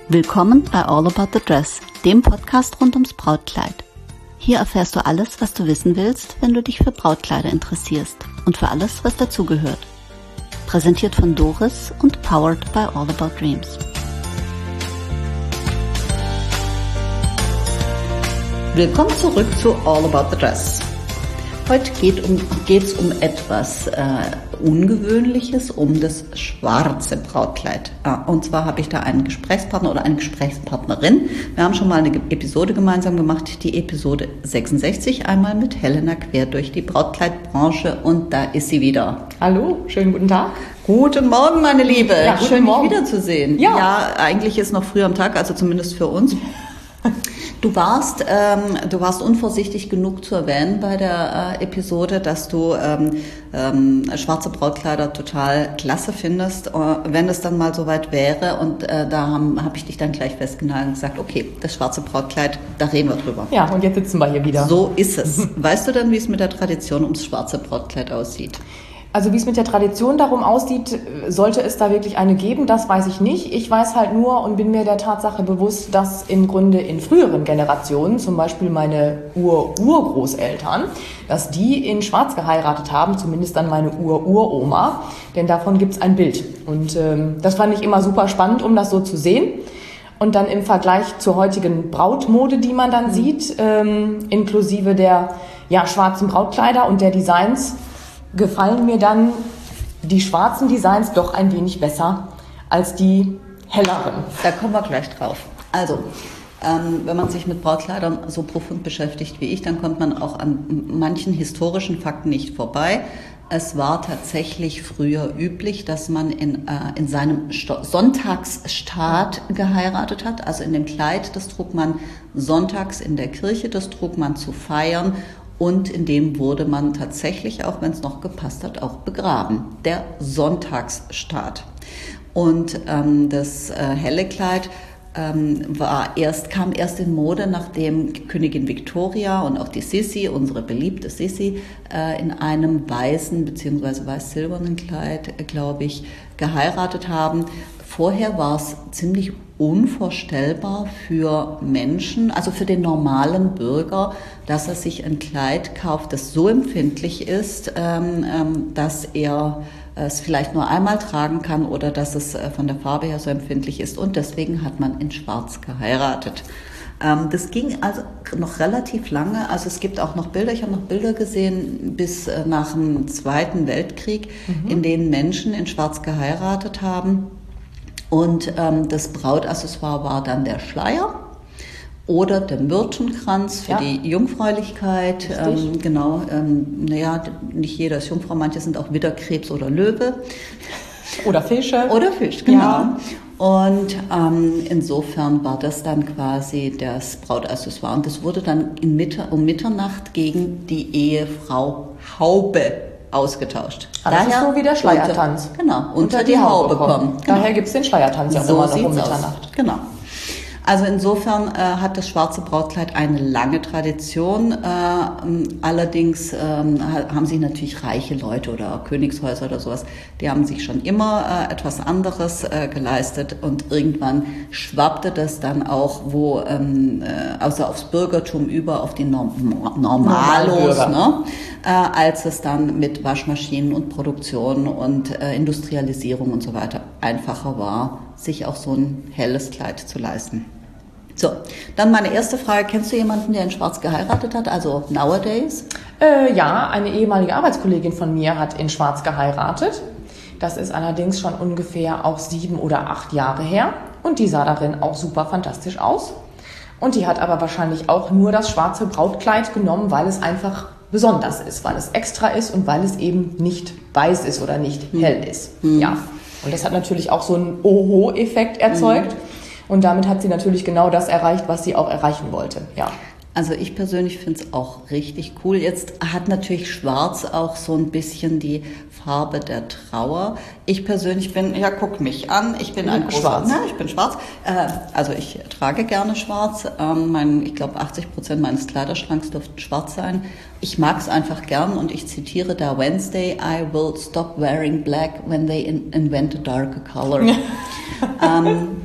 Willkommen bei All About the Dress, dem Podcast rund ums Brautkleid. Hier erfährst du alles, was du wissen willst, wenn du dich für Brautkleider interessierst und für alles, was dazugehört. Präsentiert von Doris und powered by All About Dreams. Willkommen zurück zu All About the Dress. Heute geht's um etwas Ungewöhnliches, um das schwarze Brautkleid. Und zwar habe ich da einen Gesprächspartner oder eine Gesprächspartnerin. Wir haben schon mal eine Episode gemeinsam gemacht, die Episode 66, einmal mit Helena quer durch die Brautkleidbranche, und da ist sie wieder. Hallo, schönen guten Tag. Guten Morgen, meine Liebe. Ja, schön, dich Morgen. wiederzusehen. Ja, eigentlich ist noch früh am Tag, also zumindest für uns. Du warst unvorsichtig genug zu erwähnen bei der Episode, dass du schwarze Brautkleider total klasse findest, wenn es dann mal soweit wäre. Und da habe ich dich dann gleich festgehalten und gesagt, okay, das schwarze Brautkleid, da reden wir drüber. Ja, und jetzt sitzen wir hier wieder. So ist es. Weißt du dann, wie es mit der Tradition ums schwarze Brautkleid aussieht? Also wie es mit der Tradition darum aussieht, sollte es da wirklich eine geben, das weiß ich nicht. Ich weiß halt nur und bin mir der Tatsache bewusst, dass im Grunde in früheren Generationen, zum Beispiel meine Urgroßeltern, dass die in Schwarz geheiratet haben, zumindest dann meine Uroma, denn davon gibt es ein Bild. Und das fand ich immer super spannend, um das so zu sehen. Und dann im Vergleich zur heutigen Brautmode, die man dann sieht, inklusive der schwarzen Brautkleider und der Designs, gefallen mir dann die schwarzen Designs doch ein wenig besser als die helleren. Da kommen wir gleich drauf. Also, wenn man sich mit Brautkleidern so profund beschäftigt wie ich, dann kommt man auch an manchen historischen Fakten nicht vorbei. Es war tatsächlich früher üblich, dass man in seinem Sonntagsstaat geheiratet hat. Also in dem Kleid, das trug man sonntags in der Kirche, das trug man zu feiern. Und in dem wurde man tatsächlich, auch wenn es noch gepasst hat, auch begraben. Der Sonntagsstaat. Und das helle Kleid kam erst in Mode, nachdem Königin Victoria und auch die Sissi, unsere beliebte Sissi, in einem weißen bzw. weiß-silbernen Kleid, glaube ich, geheiratet haben. Vorher war es ziemlich unvorstellbar für Menschen, also für den normalen Bürger, dass er sich ein Kleid kauft, das so empfindlich ist, dass er es vielleicht nur einmal tragen kann oder dass es von der Farbe her so empfindlich ist. Und deswegen hat man in Schwarz geheiratet. Das ging also noch relativ lange. Also es gibt auch noch Bilder, ich habe noch Bilder gesehen bis nach dem Zweiten Weltkrieg, in denen Menschen in Schwarz geheiratet haben. Und das Brautaccessoire war dann der Schleier oder der Myrtenkranz für die Jungfräulichkeit. Nicht jeder ist Jungfrau, manche sind auch Widderkrebs oder Löwe. Oder Fische. Oder Fisch, genau. Ja. Und insofern war das dann quasi das Brautaccessoire. Und das wurde dann um Mitternacht gegen die Ehefrau Haube ausgetauscht. Das ist so wie der Schleiertanz. Unter die Haube kommen. Genau. Daher gibt es den Schleiertanz ja so immer noch um Mitternacht. Genau. Also insofern hat das schwarze Brautkleid eine lange Tradition. Allerdings haben sich natürlich reiche Leute oder Königshäuser oder sowas, die haben sich schon immer etwas anderes geleistet, und irgendwann schwappte das dann auch aufs Bürgertum über, auf die Normalos, ne? Als es dann mit Waschmaschinen und Produktion und Industrialisierung und so weiter einfacher war, sich auch so ein helles Kleid zu leisten. So, dann meine erste Frage. Kennst du jemanden, der in Schwarz geheiratet hat, also nowadays? Ja, eine ehemalige Arbeitskollegin von mir hat in Schwarz geheiratet. Das ist allerdings schon ungefähr auch 7 oder 8 Jahre her. Und die sah darin auch super fantastisch aus. Und die hat aber wahrscheinlich auch nur das schwarze Brautkleid genommen, weil es einfach besonders ist, weil es extra ist und weil es eben nicht weiß ist oder nicht hell ist. Ja. Und das hat natürlich auch so einen Oho-Effekt erzeugt. Und damit hat sie natürlich genau das erreicht, was sie auch erreichen wollte. Ja. Also ich persönlich finde es auch richtig cool. Jetzt hat natürlich Schwarz auch so ein bisschen die Farbe der Trauer. Ich persönlich guck mich an, ich bin ein Schwarz. Ich bin schwarz. Also ich trage gerne schwarz. Ich glaube 80% meines Kleiderschranks dürften schwarz sein. Ich mag es einfach gern, und ich zitiere da Wednesday: I will stop wearing black when they invent a darker color.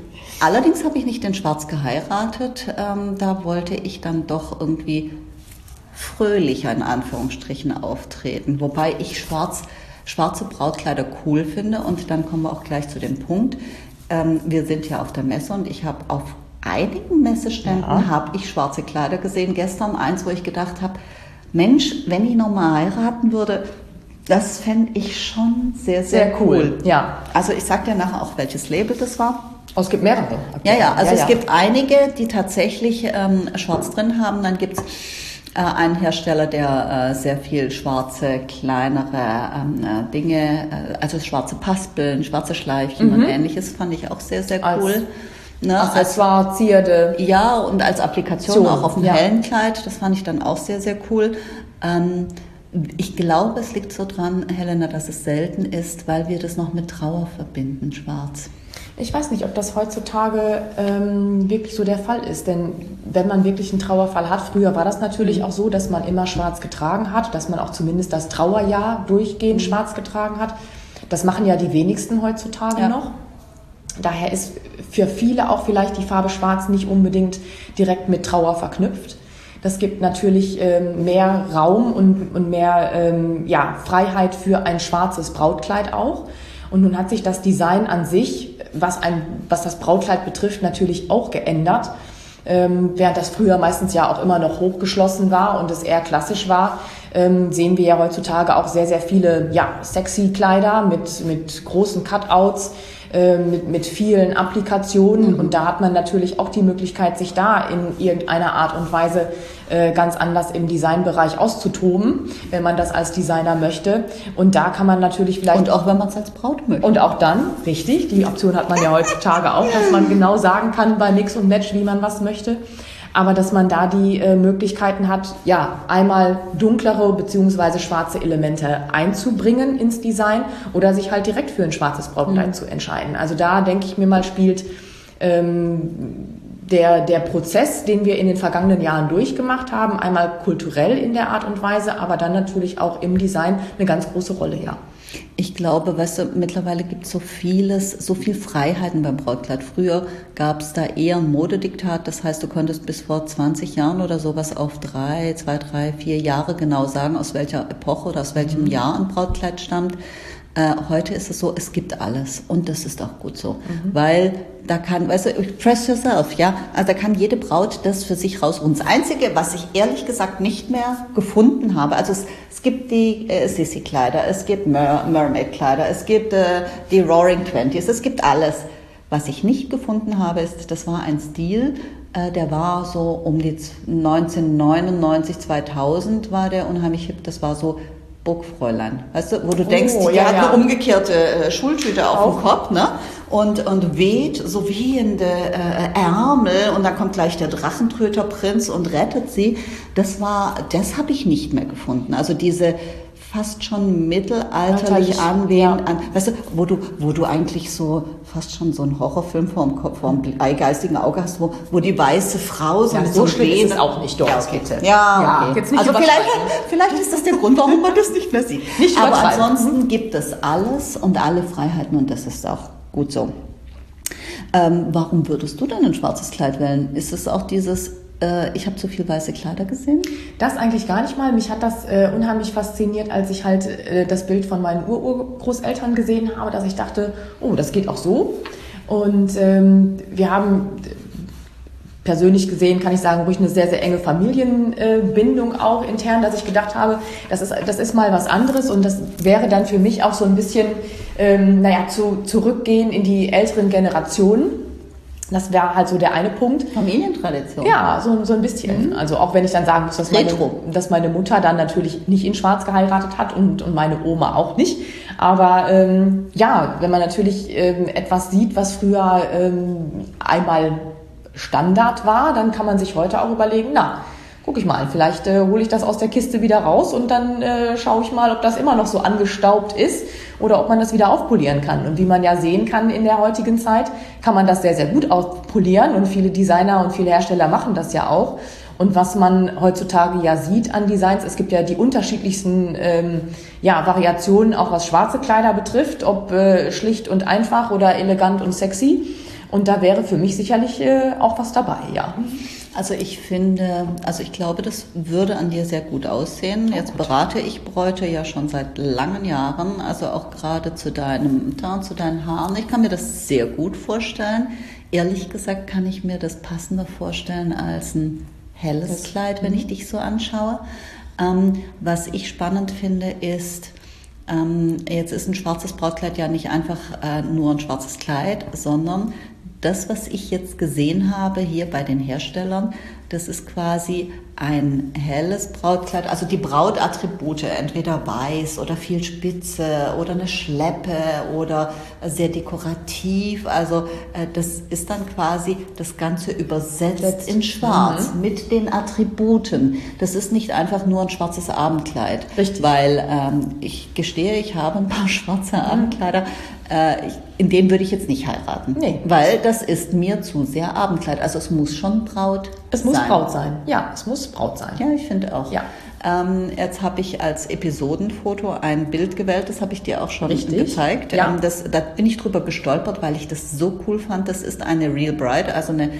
Allerdings habe ich nicht in Schwarz geheiratet. Da wollte ich dann doch irgendwie fröhlicher in Anführungsstrichen auftreten. Wobei ich schwarze Brautkleider cool finde. Und dann kommen wir auch gleich zu dem Punkt. Wir sind ja auf der Messe und ich habe auf einigen Messeständen habe ich schwarze Kleider gesehen. Gestern eins, wo ich gedacht habe, Mensch, wenn ich nochmal heiraten würde, das fände ich schon sehr, sehr cool. Ja. Also ich sage dir nachher auch, welches Label das war. Oh, es gibt mehrere. Okay. Ja, also es gibt einige, die tatsächlich schwarz drin haben. Dann gibt es einen Hersteller, der sehr viel schwarze, kleinere Dinge, also schwarze Paspeln, schwarze Schleifchen und ähnliches, fand ich auch sehr, sehr cool. Accessoire, Zierde. Ja, und als Applikation auch auf dem hellen Kleid, das fand ich dann auch sehr, sehr cool. Ich glaube, es liegt so dran, Helena, dass es selten ist, weil wir das noch mit Trauer verbinden, schwarz. Ich weiß nicht, ob das heutzutage wirklich so der Fall ist, denn wenn man wirklich einen Trauerfall hat, früher war das natürlich auch so, dass man immer schwarz getragen hat, dass man auch zumindest das Trauerjahr durchgehend schwarz getragen hat. Das machen ja die wenigsten heutzutage noch. Daher ist für viele auch vielleicht die Farbe Schwarz nicht unbedingt direkt mit Trauer verknüpft. Das gibt natürlich mehr Raum und mehr Freiheit für ein schwarzes Brautkleid auch. Und nun hat sich das Design an sich, was das Brautkleid betrifft, natürlich auch geändert. Während das früher meistens ja auch immer noch hochgeschlossen war und es eher klassisch war, sehen wir ja heutzutage auch sehr, sehr viele sexy Kleider mit großen Cutouts, mit vielen Applikationen. Und da hat man natürlich auch die Möglichkeit, sich da in irgendeiner Art und Weise ganz anders im Designbereich auszutoben, wenn man das als Designer möchte. Und da kann man natürlich vielleicht... Und auch wenn man es als Braut möchte. Und auch dann, richtig, die Option hat man ja heutzutage auch, dass man genau sagen kann bei Mix und Match, wie man was möchte. Aber dass man da die Möglichkeiten hat, einmal dunklere bzw. schwarze Elemente einzubringen ins Design oder sich halt direkt für ein schwarzes Brautkleid zu entscheiden. Also da, denke ich mir mal, spielt der Prozess, den wir in den vergangenen Jahren durchgemacht haben, einmal kulturell in der Art und Weise, aber dann natürlich auch im Design eine ganz große Rolle, Ich glaube, weißt du, mittlerweile gibt es so viel Freiheiten beim Brautkleid. Früher gab es da eher ein Modediktat, das heißt, du konntest bis vor 20 Jahren oder sowas auf 2, 3, 4 Jahre genau sagen, aus welcher Epoche oder aus welchem Jahr ein Brautkleid stammt. Heute ist es so, es gibt alles und das ist auch gut so, weil da kann, weißt du, express yourself, also da kann jede Braut das für sich rausholen. Das Einzige, was ich ehrlich gesagt nicht mehr gefunden habe, also es gibt die Sissy-Kleider, es gibt Mermaid-Kleider, es gibt die Roaring Twenties, es gibt alles. Was ich nicht gefunden habe, ist, das war ein Stil, der war so um die 1999, 2000 war der unheimlich hip, das war so Burgfräulein, weißt du, wo du denkst, die hat eine umgekehrte Schultüte auf dem Kopf, ne? Und weht, so wehende Ärmel und dann kommt gleich der Drachentöterprinz und rettet sie. Das habe ich nicht mehr gefunden. Also diese fast schon mittelalterlich weißt du, wo du eigentlich so fast schon so einen Horrorfilm vorm geistigen Auge hast, wo die weiße Frau so schlimm ist es auch nicht, Doris Kittel. Okay. Jetzt nicht also vielleicht ist das der Grund, warum man das nicht mehr sieht. Aber ansonsten gibt es alles und alle Freiheiten und das ist auch gut so. Warum würdest du denn ein schwarzes Kleid wählen? Ist es auch dieses ich habe zu viel weiße Kleider gesehen? Das eigentlich gar nicht mal. Mich hat das unheimlich fasziniert, als ich halt das Bild von meinen Urgroßeltern gesehen habe, dass ich dachte, oh, das geht auch so. Und wir haben persönlich gesehen, kann ich sagen, ruhig eine sehr, sehr enge Familienbindung auch intern, dass ich gedacht habe, das ist mal was anderes und das wäre dann für mich auch so ein bisschen, zurückgehen in die älteren Generationen. Das wäre halt so der eine Punkt. Familientradition. Ja, so ein bisschen. Also auch wenn ich dann sagen muss, dass meine Mutter dann natürlich nicht in Schwarz geheiratet hat und meine Oma auch nicht. Aber wenn man natürlich etwas sieht, was früher einmal Standard war, dann kann man sich heute auch überlegen, guck ich mal, vielleicht hole ich das aus der Kiste wieder raus und dann schaue ich mal, ob das immer noch so angestaubt ist oder ob man das wieder aufpolieren kann. Und wie man ja sehen kann in der heutigen Zeit, kann man das sehr, sehr gut aufpolieren und viele Designer und viele Hersteller machen das ja auch. Und was man heutzutage ja sieht an Designs, es gibt ja die unterschiedlichsten Variationen, auch was schwarze Kleider betrifft, ob schlicht und einfach oder elegant und sexy. Und da wäre für mich sicherlich auch was dabei, ja. Also ich glaube, das würde an dir sehr gut aussehen. Jetzt berate ich Bräute ja schon seit langen Jahren, also auch gerade zu deinem Teint, zu deinen Haaren. Ich kann mir das sehr gut vorstellen. Ehrlich gesagt kann ich mir das passender vorstellen als ein helles Kleid, wenn ich dich so anschaue. Was ich spannend finde ist, jetzt ist ein schwarzes Brautkleid ja nicht einfach nur ein schwarzes Kleid, sondern das, was ich jetzt gesehen habe hier bei den Herstellern, das ist quasi ein helles Brautkleid, also die Brautattribute, entweder weiß oder viel Spitze oder eine Schleppe oder sehr dekorativ. Also das ist dann quasi das Ganze übersetzt in Schwarz mit den Attributen. Das ist nicht einfach nur ein schwarzes Abendkleid. Richtig. Weil ich gestehe, ich habe ein paar schwarze Abendkleider. In dem würde ich jetzt nicht heiraten. Nee. Weil das ist mir zu sehr Abendkleid. Also es muss schon Braut sein. Es muss Braut sein. Ja, es muss Braut sein. Ja, ich finde auch. Ja. Jetzt habe ich als Episodenfoto ein Bild gewählt, das habe ich dir auch schon gezeigt. Ja. Da bin ich drüber gestolpert, weil ich das so cool fand. Das ist eine Real Bride, also eine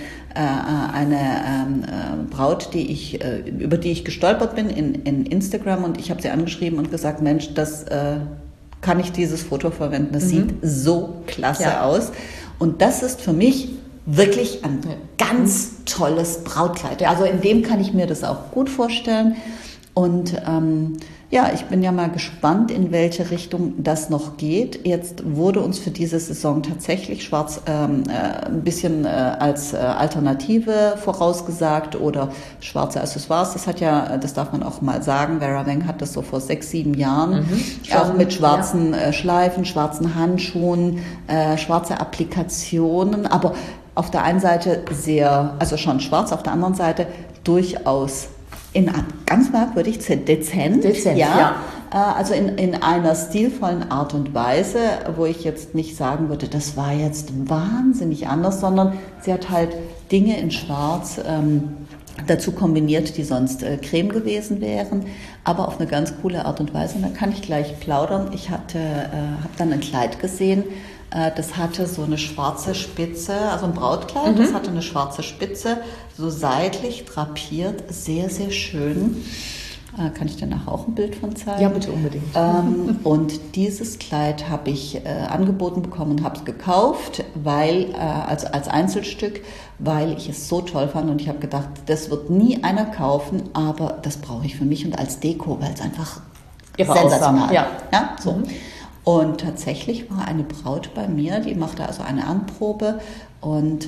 Braut, über die ich gestolpert bin in Instagram, und ich habe sie angeschrieben und gesagt, Mensch, kann ich dieses Foto verwenden? Das sieht so klasse aus. Und das ist für mich wirklich ein ganz tolles Brautkleid. Also in dem kann ich mir das auch gut vorstellen. Und ich bin ja mal gespannt, in welche Richtung das noch geht. Jetzt wurde uns für diese Saison tatsächlich Schwarz ein bisschen als Alternative vorausgesagt oder schwarze Accessoires. Das darf man auch mal sagen. Vera Wang hat das so vor 6, 7 Jahren auch mit schwarzen Schleifen, schwarzen Handschuhen, schwarze Applikationen, aber auf der einen Seite schon schwarz, auf der anderen Seite durchaus ganz merkwürdig, dezent, ja. Also in einer stilvollen Art und Weise, wo ich jetzt nicht sagen würde, das war jetzt wahnsinnig anders, sondern sie hat halt Dinge in Schwarz dazu kombiniert, die sonst Creme gewesen wären, aber auf eine ganz coole Art und Weise. Und da kann ich gleich plaudern. Ich habe dann ein Kleid gesehen, das hatte so eine schwarze Spitze, also ein Brautkleid, das hatte eine schwarze Spitze, so seitlich drapiert, sehr, sehr schön. Kann ich dir nachher auch ein Bild von zeigen? Ja, bitte, unbedingt. Und dieses Kleid habe ich angeboten bekommen und habe es gekauft, als Einzelstück, weil ich es so toll fand und ich habe gedacht, das wird nie einer kaufen, aber das brauche ich für mich und als Deko, weil es einfach sensationell ist. Ja, so. Und tatsächlich war eine Braut bei mir, die machte also eine Anprobe und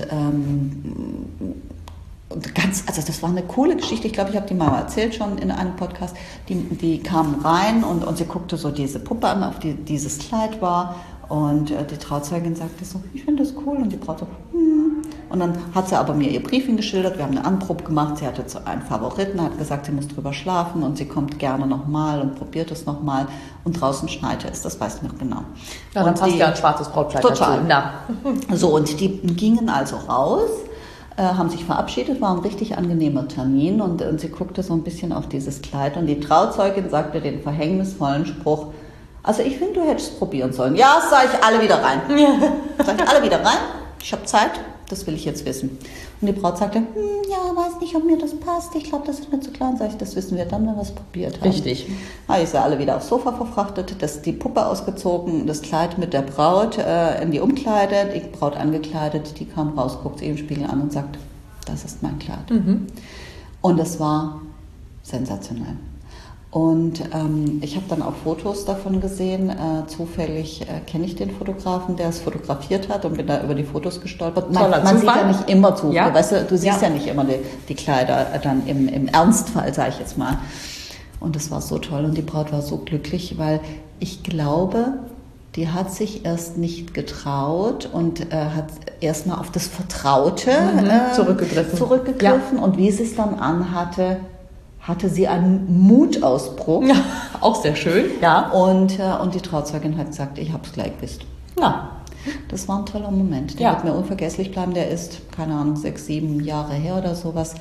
das war eine coole Geschichte. Ich glaube, ich habe die mal erzählt schon in einem Podcast. Die kam rein und sie guckte so diese Puppe an, auf die dieses Kleid war. Und die Trauzeugin sagte so, ich finde das cool. Und die Braut so, Und dann hat sie aber mir ihr Briefing geschildert. Wir haben eine Anprobe gemacht. Sie hatte einen Favoriten, hat gesagt, sie muss drüber schlafen und sie kommt gerne nochmal und probiert es nochmal. Und draußen schneite es, das weiß ich noch genau. Ja, dann passt ja ein schwarzes Brautkleid total dazu. So, und die gingen also raus. Haben sich verabschiedet, war ein richtig angenehmer Termin und sie guckte so ein bisschen auf dieses Kleid und die Trauzeugin sagte den verhängnisvollen Spruch, also ich finde, du hättest probieren sollen. Ja, sag ich alle wieder rein. Sag ich alle wieder rein, ich habe Zeit, das will ich jetzt wissen. Und die Braut sagte, weiß nicht, ob mir das passt, ich glaube, das ist mir zu klein. Sag ich, das wissen wir dann, wenn wir es probiert haben. Richtig. Habe ich sie alle wieder aufs Sofa verfrachtet, die Puppe ausgezogen, das Kleid mit der Braut in die Umkleide, die Braut angekleidet, die kam raus, guckt sie im Spiegel an und sagt, das ist mein Kleid. Und es war sensationell. Und ich habe dann auch Fotos davon gesehen. Zufällig kenne ich den Fotografen, der es fotografiert hat und bin da über die Fotos gestolpert. Man sieht ja nicht immer zu. Ja. Weißt du siehst ja nicht immer die Kleider dann im Ernstfall, sage ich jetzt mal. Und das war so toll und die Braut war so glücklich, weil ich glaube, die hat sich erst nicht getraut und hat erstmal auf das Vertraute zurückgegriffen. Und wie sie es dann anhatte, hatte sie einen Mutausbruch. Ja, auch sehr schön, ja. Und die Trauzeugin hat gesagt, ich habe es gleich gewusst. Ja. Das war ein toller Moment. Der wird mir unvergesslich bleiben. Der ist, keine Ahnung, 6, 7 Jahre her oder sowas.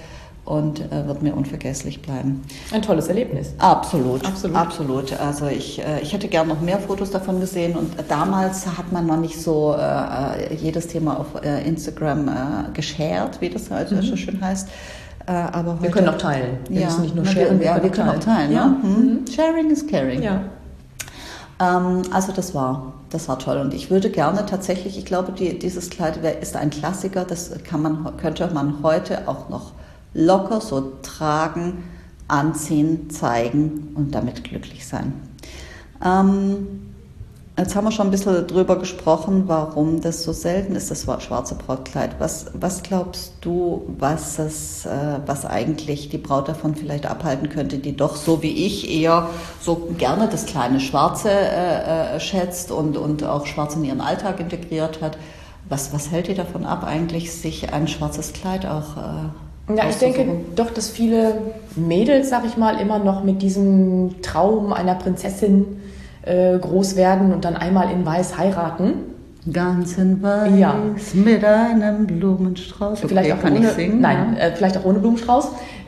und wird mir unvergesslich bleiben. Ein tolles Erlebnis. Absolut. Also ich hätte gern noch mehr Fotos davon gesehen und damals hat man noch nicht so jedes Thema auf Instagram geshared, wie das also so schön heißt. Aber heute, wir können auch teilen. Wir müssen nicht nur sharen, wir können auch teilen. Ja. Ne? Sharing is caring. Ja. Also das war toll und ich würde gerne tatsächlich, ich glaube, dieses Kleid ist ein Klassiker, das könnte man heute auch noch locker so tragen, anziehen, zeigen und damit glücklich sein. Jetzt haben wir schon ein bisschen drüber gesprochen, warum das so selten ist, das schwarze Brautkleid. Was glaubst du, was eigentlich die Braut davon vielleicht abhalten könnte, die doch so wie ich eher so gerne das kleine Schwarze schätzt und auch Schwarz in ihren Alltag integriert hat? Was hält die davon ab, eigentlich sich ein schwarzes Kleid auch ja, ich denke doch, dass viele Mädels, sag ich mal, immer noch mit diesem Traum einer Prinzessin groß werden und dann einmal in Weiß heiraten. Ganz in Weiß mit einem Blumenstrauß. Okay, vielleicht auch kann ohne, ich singen? Nein, vielleicht auch ohne Blumenstrauß.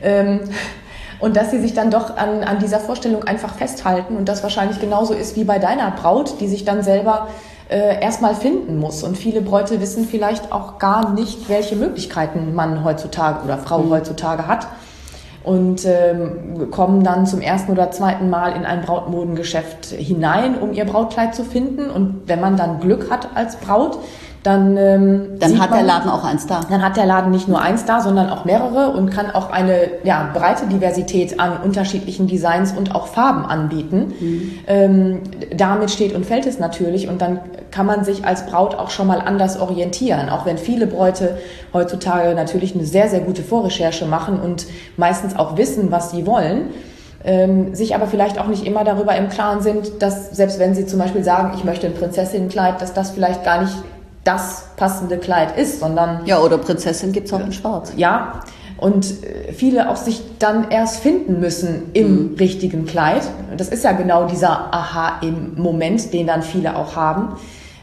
Und dass sie sich dann doch an dieser Vorstellung einfach festhalten und das wahrscheinlich genauso ist wie bei deiner Braut, die sich dann selber erstmal finden muss. Und viele Bräute wissen vielleicht auch gar nicht, welche Möglichkeiten man heutzutage oder Frau heutzutage hat. Und kommen dann zum ersten oder zweiten Mal in ein Brautmodengeschäft hinein, um ihr Brautkleid zu finden. Und wenn man dann Glück hat als Braut, dann hat der Laden auch eins da. Dann hat der Laden nicht nur eins da, sondern auch mehrere und kann auch eine breite Diversität an unterschiedlichen Designs und auch Farben anbieten. Damit steht und fällt es natürlich und dann kann man sich als Braut auch schon mal anders orientieren. Auch wenn viele Bräute heutzutage natürlich eine sehr, sehr gute Vorrecherche machen und meistens auch wissen, was sie wollen, sich aber vielleicht auch nicht immer darüber im Klaren sind, dass selbst wenn sie zum Beispiel sagen, ich möchte ein Prinzessinnenkleid, dass das vielleicht gar nicht das passende Kleid ist, sondern... Ja, oder Prinzessin gibt's auch in Schwarz. Ja, und viele auch sich dann erst finden müssen im richtigen Kleid. Das ist ja genau dieser Aha im Moment, den dann viele auch haben.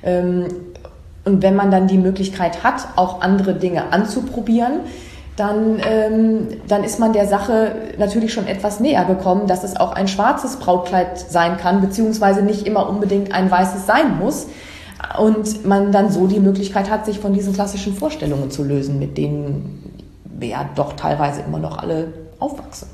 Und wenn man dann die Möglichkeit hat, auch andere Dinge anzuprobieren, dann ist man der Sache natürlich schon etwas näher gekommen, dass es auch ein schwarzes Brautkleid sein kann, beziehungsweise nicht immer unbedingt ein weißes sein muss. Und man dann so die Möglichkeit hat, sich von diesen klassischen Vorstellungen zu lösen, mit denen wir ja doch teilweise immer noch alle aufwachsen.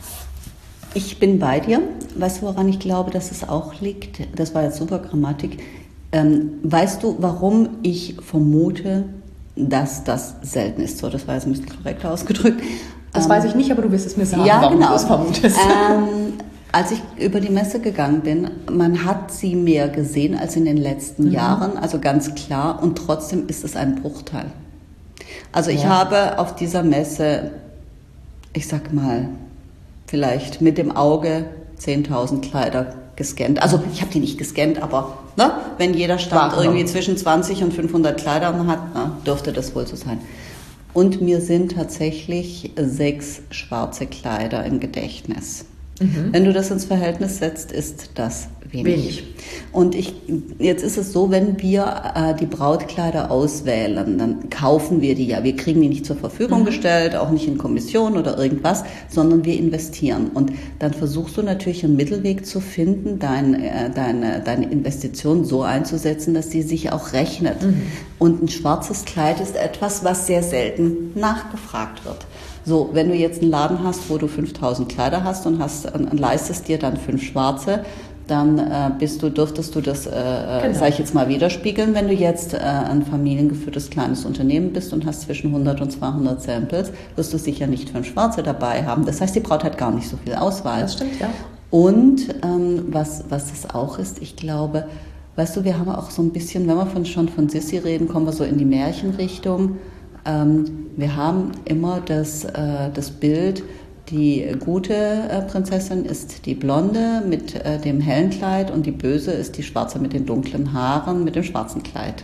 Ich bin bei dir. Weißt du, woran ich glaube, dass es auch liegt? Das war jetzt super Grammatik. Weißt du, warum ich vermute, dass das selten ist? So, das war jetzt ein bisschen korrekter ausgedrückt. Das weiß ich nicht, aber du wirst es mir sagen, ja, warum genau. du es vermutest. Als ich über die Messe gegangen bin, man hat sie mehr gesehen als in den letzten Jahren, also ganz klar, und trotzdem ist es ein Bruchteil. Also ich habe auf dieser Messe, ich sag mal, vielleicht mit dem Auge 10.000 Kleider gescannt. Also ich habe die nicht gescannt, aber wenn jeder Stand irgendwie zwischen 20 und 500 Kleidern hat, dürfte das wohl so sein. Und mir sind tatsächlich 6 schwarze Kleider im Gedächtnis. Wenn du das ins Verhältnis setzt, ist das wenig. Und jetzt ist es so, wenn wir die Brautkleider auswählen, dann kaufen wir die ja. Wir kriegen die nicht zur Verfügung gestellt, auch nicht in Kommission oder irgendwas, sondern wir investieren. Und dann versuchst du natürlich einen Mittelweg zu finden, deine Investition so einzusetzen, dass sie sich auch rechnet. Und ein schwarzes Kleid ist etwas, was sehr selten nachgefragt wird. So, wenn du jetzt einen Laden hast, wo du 5.000 Kleider hast und leistest dir dann 5 schwarze, dann dürftest du das, sag ich jetzt mal, widerspiegeln. Wenn du jetzt ein familiengeführtes kleines Unternehmen bist und hast zwischen 100 und 200 Samples, wirst du sicher nicht 5 schwarze dabei haben. Das heißt, die Braut hat gar nicht so viel Auswahl. Das stimmt, ja. Und was das auch ist, ich glaube, weißt du, wir haben auch so ein bisschen, wenn wir schon von Sissi reden, kommen wir so in die Märchenrichtung. Wir haben immer das Bild, die gute Prinzessin ist die Blonde mit dem hellen Kleid und die böse ist die Schwarze mit den dunklen Haaren mit dem schwarzen Kleid.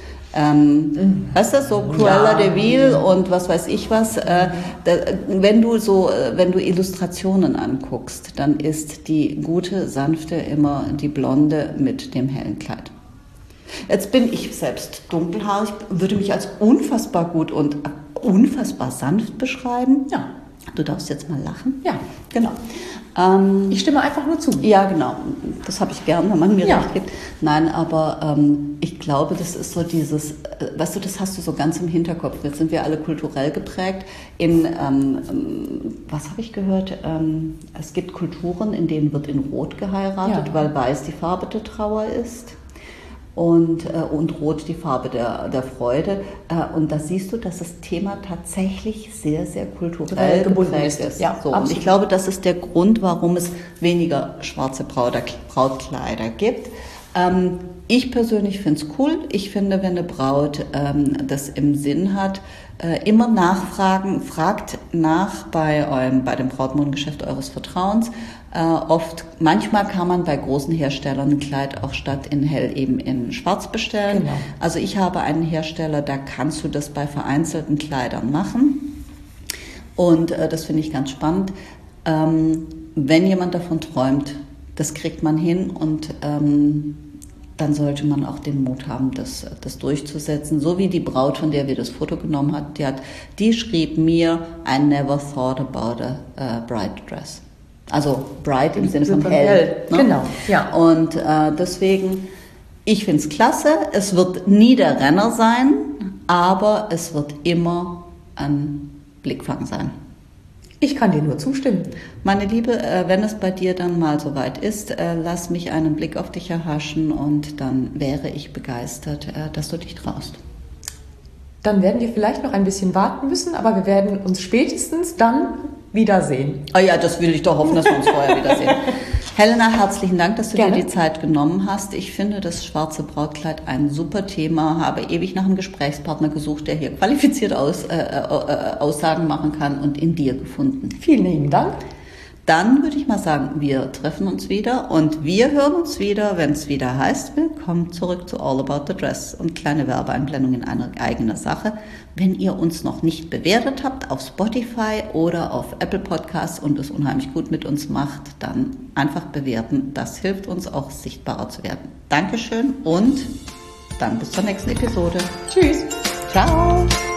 Weißt du, so Cruella de Vil und was weiß ich was. Wenn du Illustrationen anguckst, dann ist die gute, sanfte immer die Blonde mit dem hellen Kleid. Jetzt bin ich selbst dunkelhaarig, würde mich als unfassbar gut und unfassbar sanft beschreiben. Ja. Du darfst jetzt mal lachen. Ja, Genau. ich stimme einfach nur zu. Ja, genau. Das habe ich gern, wenn man mir Ja. recht gibt. Nein, aber ich glaube, das ist so dieses, weißt du, das hast du so ganz im Hinterkopf. Jetzt sind wir alle kulturell geprägt. Was habe ich gehört? Es gibt Kulturen, in denen wird in Rot geheiratet, Ja. weil Weiß die Farbe der Trauer ist. Und Rot die Farbe der Freude. Und da siehst du, dass das Thema tatsächlich sehr, sehr kulturell Gebunden geprägt ist. ist. Ja, So, und absolut. ich glaube, das ist der Grund, warum es weniger schwarze Brautkleider gibt. Ich persönlich finde es cool. Ich finde, wenn eine Braut das im Sinn hat, immer nachfragen, fragt nach bei dem Brautmodengeschäft eures Vertrauens. Manchmal kann man bei großen Herstellern ein Kleid auch statt in hell eben in schwarz bestellen. Genau. Also ich habe einen Hersteller, da kannst du das bei vereinzelten Kleidern machen. Und das finde ich ganz spannend. Wenn jemand davon träumt, das kriegt man hin und dann sollte man auch den Mut haben, das durchzusetzen. So wie die Braut, von der wir das Foto genommen haben, die schrieb mir, I never thought about a bride dress. Also bride im Sinne von hell. Ne? Genau, ja. Und deswegen, ich finde es klasse. Es wird nie der Renner sein, aber es wird immer ein Blickfang sein. Ich kann dir nur zustimmen. Meine Liebe, wenn es bei dir dann mal soweit ist, lass mich einen Blick auf dich erhaschen und dann wäre ich begeistert, dass du dich traust. Dann werden wir vielleicht noch ein bisschen warten müssen, aber wir werden uns spätestens dann wiedersehen. Oh ja, das will ich doch hoffen, dass wir uns vorher wiedersehen. Helena, herzlichen Dank, dass du Gerne. dir die Zeit genommen hast. Ich finde das schwarze Brautkleid ein super Thema, habe ewig nach einem Gesprächspartner gesucht, der hier qualifiziert Aussagen machen kann und in dir gefunden. Vielen lieben Dank. Dann würde ich mal sagen, wir treffen uns wieder und wir hören uns wieder, wenn es wieder heißt, willkommen zurück zu All About the Dress und kleine Werbeeinblendung in eigener Sache. Wenn ihr uns noch nicht bewertet habt auf Spotify oder auf Apple Podcasts und es unheimlich gut mit uns macht, dann einfach bewerten. Das hilft uns auch sichtbarer zu werden. Dankeschön und dann bis zur nächsten Episode. Tschüss. Ciao.